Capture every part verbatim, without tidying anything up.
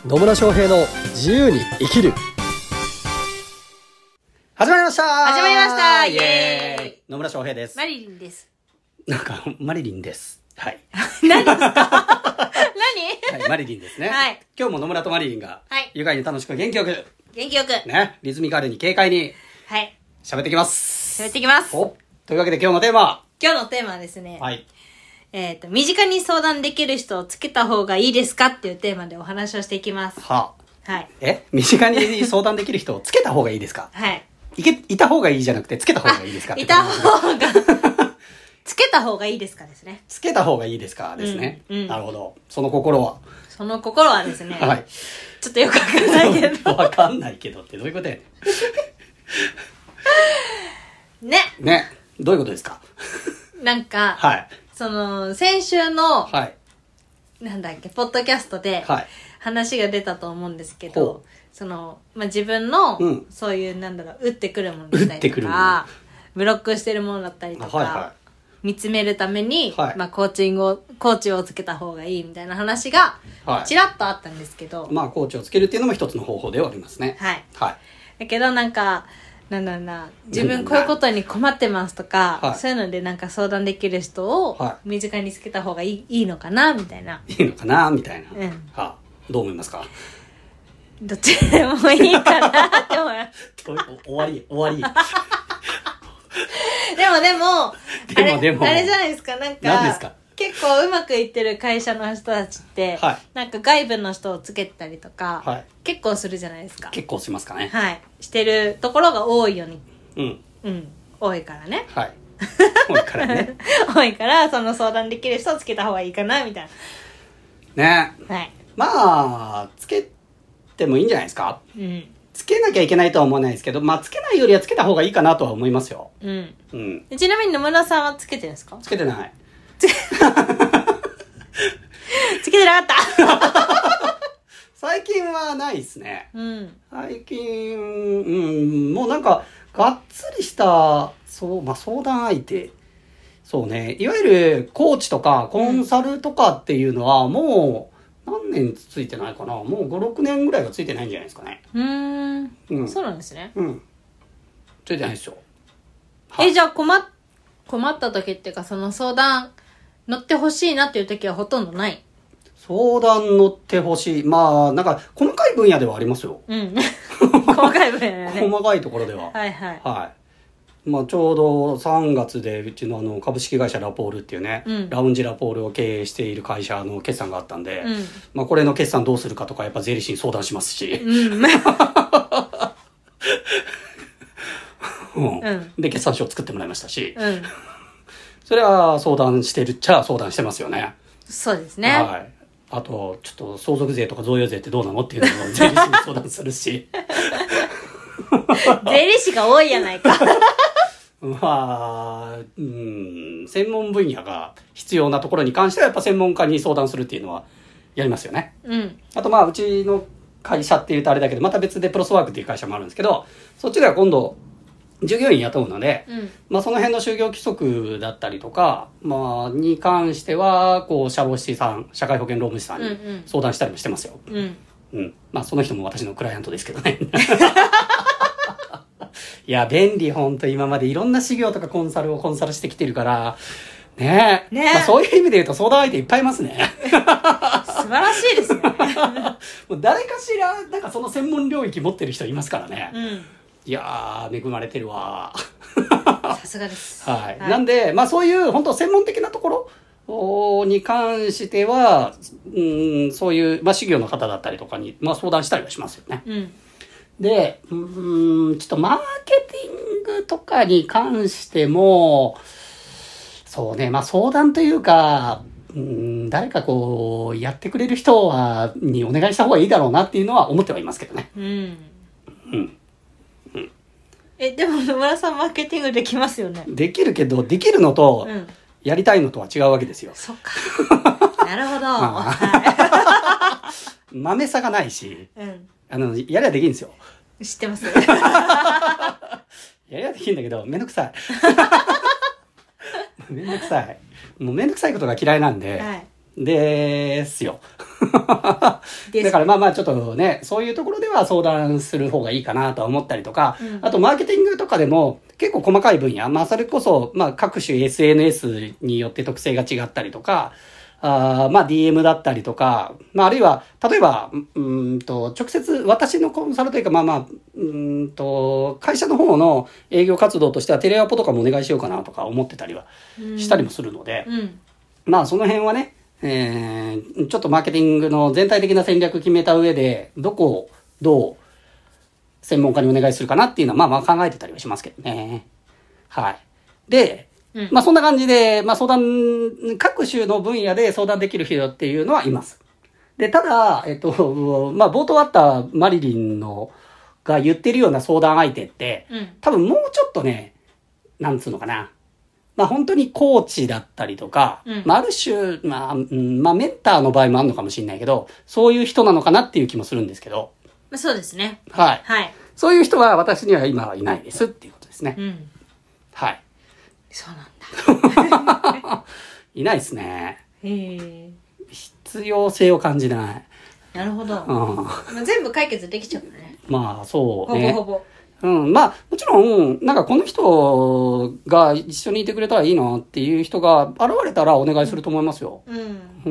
野村翔平の自由に生きる。始まりました始まりましたイエーイ。 野村翔平です。 マリリンです。 なんかマリリンです。はい。 何ですか何はい、マリリンですね。 はい。 今日も野村とマリリンが、 はい、 愉快に楽しく元気よく元気よくね、リズミカルに軽快にはい喋ってきます。 喋ってきます。 お、というわけで今日のテーマ。 今日のテーマはですね。 はい。 えっと、身近に相談できる人をつけた方がいいですかっていうテーマでお話をしていきます。 はあ、はい。 え身近に相談できる人をつけた方がいいですか？ はい。 いけ、いた方がいいじゃなくてつけた方がいいですかっていた方がつけた方がいいですかですね。 つけた方がいいですかですね、 うんうん、 なるほど。その心はその心はですね、 はい。 ちょっとよくわかんないけどわかんないけどってどういうことやねんね。 ね。どういうことですか？ なんか、 はい。 その、先週の、 はい。 なんだっけ、ポッドキャストで、 はい。 話が出たと思うんですけど、その、まあ、自分の、 うん、 そういう、なんだろう、打ってくるものだったりとか、ブロックしてるものだったりとか、 はいはい、 見つめるために、 はい、 まあ、コーチングを、コーチをつけた方がいいみたいな話が、ちらっとあったんですけど、 はい、まあ、コーチをつけるっていうのも一つの方法ではありますね。 はい。 はい。 だけど、なんか、なんだろうな、自分こういうことに困ってますとか、はい、そういうのでなんか相談できる人を身近につけた方がいい、いいのかなみたいな。 いいのかなみたいな。 うん。 はあ、どう思いますか？ どっちでもいいかなって思います。 終わり、終わり。 でもでも、 でもでも、 あれ、あれじゃないですか、なんか、 何ですか？ 結構うまくいってる会社の人たちって、 はい、 なんか外部の人をつけたりとか、 はい、 結構するじゃないですか。 結構しますかね。 はい。してるところが多いように。 うん。 うん。多いからね。 はい。多いからね。 多いから、その相談できる人をつけた方がいいかな、みたいな。ね。 はい。 まあ、つけてもいいんじゃないですか？ うん。 つけなきゃいけないとは思わないですけど、まあ、つけないよりはつけた方がいいかなとは思いますよ。 うん。 うん。 ちなみに野村さんはつけてるんですか？ つけてない。 つけ、つけてなかった最近はないですね。 うん。 最近、うん、もうなんか、がっつりした、そう、まあ、相談相手。そうね。いわゆる、コーチとか、コンサルとかっていうのは、もう、何年ついてないかな。もうご、ろくねんぐらいはついてないんじゃないですかね。 うーん。 うん。 そうなんですね。 うん。ついてないですよ。 え、じゃあ困っ、困った時っていうか、その相談、乗ってほしいなっていう時はほとんどない。 相談乗ってほしい。まあ、なんか、細かい分野ではありますよ。 うん。細かい分野だね。 細かいところでは。 はいはい。 はい。まあ、ちょうどさんがつで、うちのあの、株式会社ラポールっていうね、うん、ラウンジラポールを経営している会社の決算があったんで、うん、まあ、これの決算どうするかとか、やっぱ税理士に相談しますし。うんうん、で、決算書を作ってもらいましたし。うん、それは相談してるっちゃ相談してますよね。 そうですね。 はい。あと、ちょっと相続税とか贈与税ってどうなのっていうのを税理士に相談するし。 税理士が多いやないか。 まあ、うん、専門分野が必要なところに関してはやっぱ専門家に相談するっていうのはやりますよね。うん。あとまあ、うちの会社って言うとあれだけど、また別でプロスワークっていう会社もあるんですけど、そっちでは今度、従業員雇うので、うん、まあその辺の就業規則だったりとか、まあに関しては、こう、社労士さん、社会保険労務士さんに相談したりもしてますよ。うん、うん。うん。まあその人も私のクライアントですけどね。いや、便利、ほんと今までいろんな事業とかコンサルをコンサルしてきてるから、ねえ。ねえ。まあそういう意味で言うと相談相手いっぱいいますね。 素晴らしいですね。 もう誰かしら、なんかその専門領域持ってる人いますからね。うん。いやー、恵まれてるわ。 さすがです。 はい。はい、なんで、まあそういう本当専門的なところに関しては、うん、そういう、まあ事業の方だったりとかに、まあ相談したりはしますよね。うん、で、うん、ちょっとマーケティングとかに関しても、そうね、まあ相談というか、うん、誰かこう、やってくれる人は、にお願いした方がいいだろうなっていうのは思ってはいますけどね。うん。 うん。え、でも野村さんマーケティングできますよね。 できるけど、できるのと、うん、やりたいのとは違うわけですよ。 そっか。なるほど。はい、 豆さがないし、うん、あの、やりゃできるんですよ。 知ってます。 やりゃできるんだけど、めんどくさい。めんどくさい。もうめんどくさいことが嫌いなんで、はい、 ですよ。だからまあまあちょっとね、そういうところでは相談する方がいいかなとは思ったりとか、うん、あとマーケティングとかでも結構細かい分野、まあそれこそまあ各種 エスエヌエス によって特性が違ったりとか、あまあ ディーエム だったりとか、まああるいは、例えば、うんと、直接私のコンサルというか、まあまあ、うんと、会社の方の営業活動としてはテレアポとかもお願いしようかなとか思ってたりはしたりもするので、 うんうん、 まあその辺はね、えー、ちょっとマーケティングの全体的な戦略決めた上で、どこをどう専門家にお願いするかなっていうのはまあまあ考えてたりはしますけどね。はい。で、うん、まあそんな感じで、まあ相談、各種の分野で相談できる人っていうのはいます。で、ただ、えっと、まあ冒頭あったマリリンのが言ってるような相談相手って、うん、多分もうちょっとね、なんつうのかな。まあ本当にコーチだったりとか、うん、まあある種、まあ、うん、まあメンターの場合もあるのかもしれないけど、そういう人なのかなっていう気もするんですけど。 まあそうですね。 はい。 はい。 そういう人は私には今はいないですっていうことですね。 うん。 はい。 そうなんだ。 いないですね。 へえ。 必要性を感じない。 なるほど。 うん、 全部解決できちゃうね。 まあそうね。 ほぼほぼ。 うん、まあ、もちろん、なんかこの人が一緒にいてくれたらいいなっていう人が現れたらお願いすると思いますよ。 うん。 うん。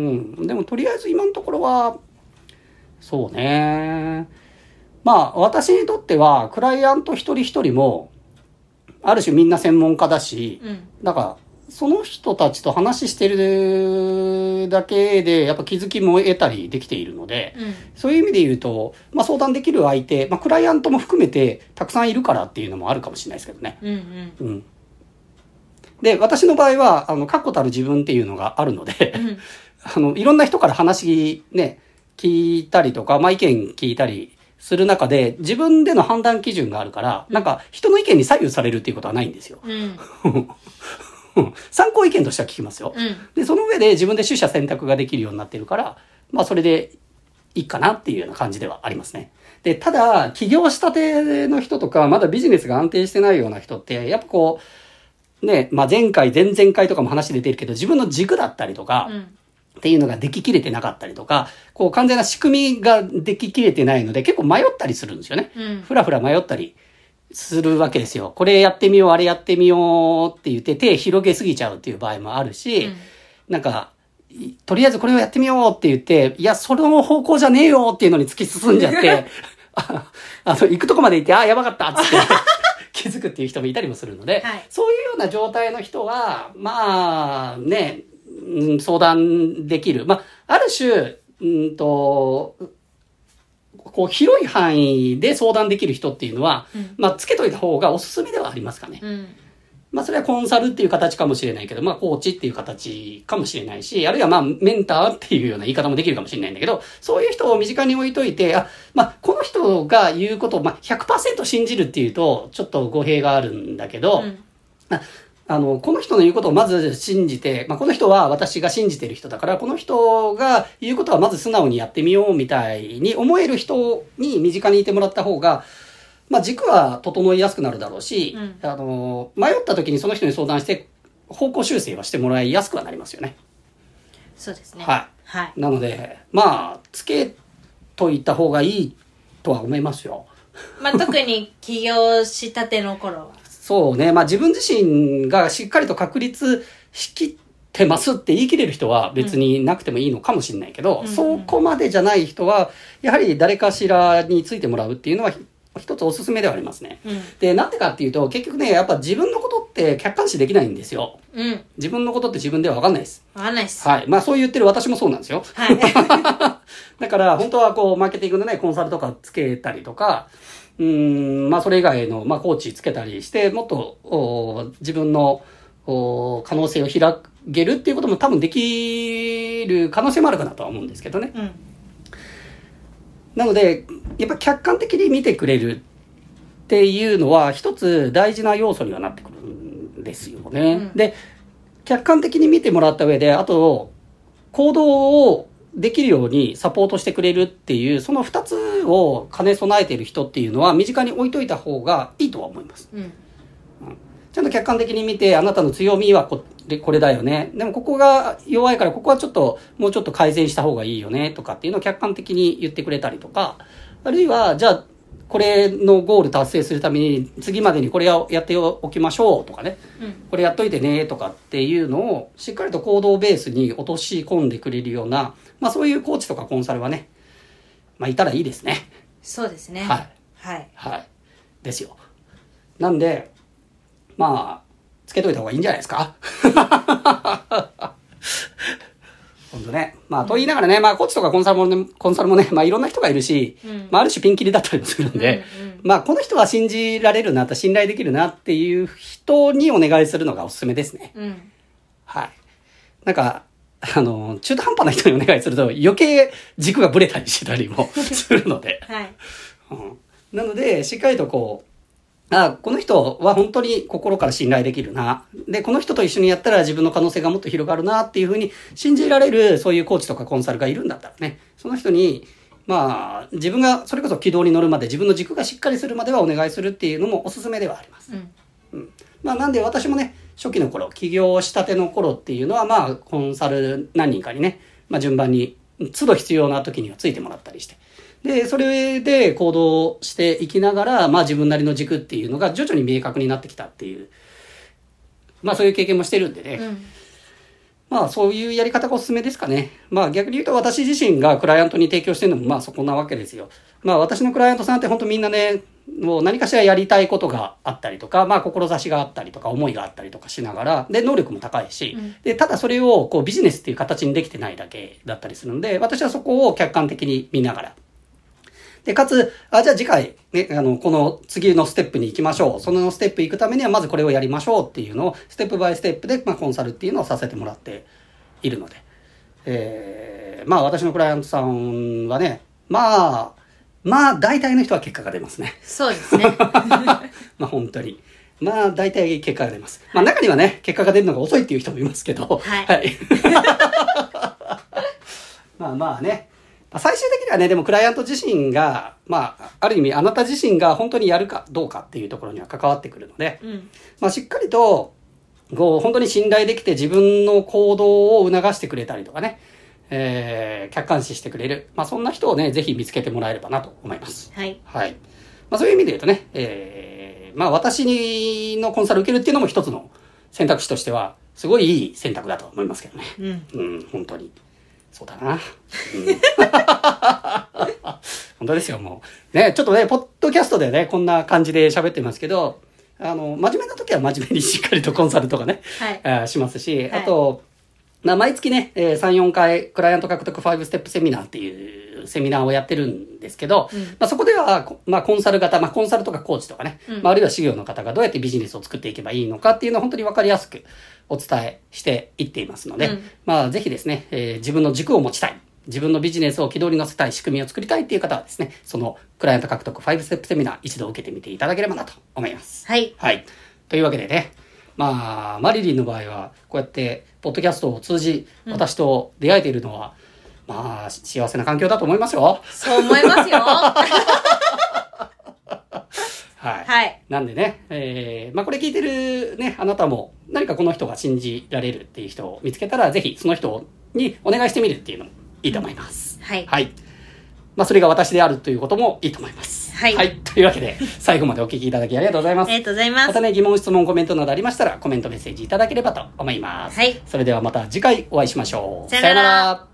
でもとりあえず今のところは、そうね。まあ、私にとっては、クライアント一人一人も、ある種みんな専門家だし、 うん、 だから、その人たちと話してるだけで、やっぱ気づきも得たりできているので、 うん、 そういう意味で言うと、まあ相談できる相手、まあクライアントも含めてたくさんいるからっていうのもあるかもしれないですけどね。 うんうん。 うん。で、私の場合は、あの、確固たる自分っていうのがあるので、 うん、 あの、いろんな人から話ね、聞いたりとか、まあ意見聞いたりする中で、自分での判断基準があるから、うん、なんか人の意見に左右されるっていうことはないんですよ。 うん参考意見としては聞きますよ、 うん。 で、その上で自分で取捨選択ができるようになってるから、まあそれでいいかなっていうような感じではありますね。で、ただ、起業したての人とか、まだビジネスが安定してないような人って、やっぱこう、ね、まあ前回、前々回とかも話出てるけど、自分の軸だったりとか、 うんっていうのができきれてなかったりとか、こう完全な仕組みができきれてないので、結構迷ったりするんですよね。 うん、 ふらふら迷ったりするわけですよ。これやってみよう、あれやってみようって言って手広げすぎちゃうっていう場合もあるし、うん、なんか、とりあえずこれをやってみようって言って、いや、その方向じゃねえよっていうのに突き進んじゃって、あ, あの、行くとこまで行って、あ、やばかったっつって気づくっていう人もいたりもするので、 はい、 そういうような状態の人は、まあ、ね、うん、相談できる。まあ、ある種、うんと、こう広い範囲で相談できる人っていうのは、うん、まあつけといた方がおすすめではありますかね。 うん、 まあそれはコンサルっていう形かもしれないけど、まあコーチっていう形かもしれないし、あるいはまあメンターっていうような言い方もできるかもしれないんだけど、そういう人を身近に置いといて、あ、まあこの人が言うことをまあ ひゃくパーセント 信じるっていうとちょっと語弊があるんだけど、うん、ああの、この人の言うことをまず信じて、まあ、この人は私が信じてる人だから、この人が言うことはまず素直にやってみようみたいに思える人に身近にいてもらった方が、まあ、軸は整いやすくなるだろうし、うん、あの、迷った時にその人に相談して、方向修正はしてもらいやすくはなりますよね。 そうですね。 はい。 はい。 なので、まあ、つけといた方がいいとは思いますよ。 まあ、特に起業したての頃は。 そうね。まあ自分自身がしっかりと確立しきってますって言い切れる人は別になくてもいいのかもしれないけど、うん、そこまでじゃない人は、やはり誰かしらについてもらうっていうのは一つおすすめではありますね。 うん、 で、なんでかっていうと、結局ね、やっぱ自分のことって客観視できないんですよ。 うん、 自分のことって自分では分かんないです。 分かんないです。 はい。まあそう言ってる私もそうなんですよ。 はい。 だから本当はこう、マーケティングのね、コンサルとかつけたりとか、うーん、まあそれ以外の、まあコーチつけたりして、もっと自分の可能性を広げるっていうことも多分できる可能性もあるかなとは思うんですけどね。 うん、 なので、やっぱ客観的に見てくれるっていうのは一つ大事な要素にはなってくるんですよね。うん、で、客観的に見てもらった上で、あと、行動をできるようにサポートしてくれるっていう、その二つを兼ね備えている人っていうのは身近に置いといた方がいいとは思います。 うんうん、 ちゃんと客観的に見て、あなたの強みはこで、これだよね。でもここが弱いから、ここはちょっと、もうちょっと改善した方がいいよね、とかっていうのを客観的に言ってくれたりとか、あるいは、じゃあ、これのゴール達成するために、次までにこれをやっておきましょうとかね、うん、これやっといてね、とかっていうのを、しっかりと行動ベースに落とし込んでくれるような、まあそういうコーチとかコンサルはね、まあいたらいいですね。 そうですね。 はい。 はい。 はい。ですよ。なんで、まあ、つけといた方がいいんじゃないですか。本当ね。まあ、と言いながらね、まあ、コーチとかコンサルもね、コンサルもね、まあ、いろんな人がいるし、うん、まあ、ある種ピンキリだったりもするんで、うんうん、まあ、この人は信じられるな、信頼できるなっていう人にお願いするのがおすすめですね。うん、はい。なんか、あの、中途半端な人にお願いすると余計軸がブレたりしてたりもするので。 はい。 うん、なので、しっかりとこう、あ、この人は本当に心から信頼できるな。で、この人と一緒にやったら自分の可能性がもっと広がるなっていうふうに信じられるそういうコーチとかコンサルがいるんだったらね、その人に、まあ、自分がそれこそ軌道に乗るまで自分の軸がしっかりするまではお願いするっていうのもおすすめではあります。うん。うん、まあ、なんで私もね、初期の頃、起業したての頃っていうのは、まあ、コンサル何人かにね、まあ、順番に、都度必要な時にはついてもらったりして。で、それで行動していきながら、まあ自分なりの軸っていうのが徐々に明確になってきたっていう、まあそういう経験もしてるんでね。うん、まあそういうやり方がおすすめですかね。まあ逆に言うと私自身がクライアントに提供してるのもまあそこなわけですよ。まあ私のクライアントさんって本当みんなね、もう何かしらやりたいことがあったりとか、まあ志があったりとか思いがあったりとかしながら、で能力も高いし、うん、でただそれをこうビジネスっていう形にできてないだけだったりするので、私はそこを客観的に見ながら、で、かつ、あ、じゃあ次回、ね、あの、この次のステップに行きましょう。そのステップ行くためには、まずこれをやりましょうっていうのを、ステップバイステップで、まあ、コンサルっていうのをさせてもらっているので。えー、まあ、私のクライアントさんはね、まあ、まあ、大体の人は結果が出ますね。 そうですね。 まあ、本当に。まあ、大体結果が出ます。まあ、中にはね、結果が出るのが遅いっていう人もいますけど。 はい。 はい。まあまあね。最終的にはね、でもクライアント自身が、まあ、ある意味あなた自身が本当にやるかどうかっていうところには関わってくるので、うん、まあしっかりと、こう、本当に信頼できて自分の行動を促してくれたりとかね、えー、客観視してくれる。まあそんな人をね、ぜひ見つけてもらえればなと思います。 はい。 はい。まあそういう意味で言うとね、えー、まあ私のコンサル受けるっていうのも一つの選択肢としては、すごいいい選択だと思いますけどね。うん。うん、本当に。そうだな。うん、本当ですよ、もう。ね、ちょっとね、ポッドキャストでね、こんな感じで喋ってますけど、あの、真面目な時は真面目にしっかりとコンサルとかね、はい、しますし、はい、あと、まあ、毎月ね、さん、よんかい、クライアント獲得ごステップセミナーっていうセミナーをやってるんですけど、うん、まあ、そこでは、まあ、コンサル型、まあ、コンサルとかコーチとかね、うん、まあ、あるいは事業の方がどうやってビジネスを作っていけばいいのかっていうのを本当にわかりやすくお伝えしていっていますので、うん、まあ、ぜひですね、えー、自分の軸を持ちたい。自分のビジネスを軌道に乗せたい仕組みを作りたいっていう方はですね、そのクライアント獲得ごステップセミナー一度受けてみていただければなと思います。 はい。 はい。というわけでね、まあ、マリリンの場合は、こうやって、ポッドキャストを通じ、私と出会えているのは、うん、まあ、幸せな環境だと思いますよ。 そう思いますよ。はい 。はい。なんでね、えー、まあこれ聞いてるね、あなたも、何かこの人が信じられるっていう人を見つけたら、ぜひその人にお願いしてみるっていうのもいいと思います。 はい。 はい。まあそれが私であるということもいいと思います。 はい。 はい。というわけで、最後までお聞きいただきありがとうございます。 ありがとうございます。 またね、疑問、質問、コメントなどありましたら、コメント、メッセージいただければと思います。 はい。 それではまた次回お会いしましょう。 さよなら。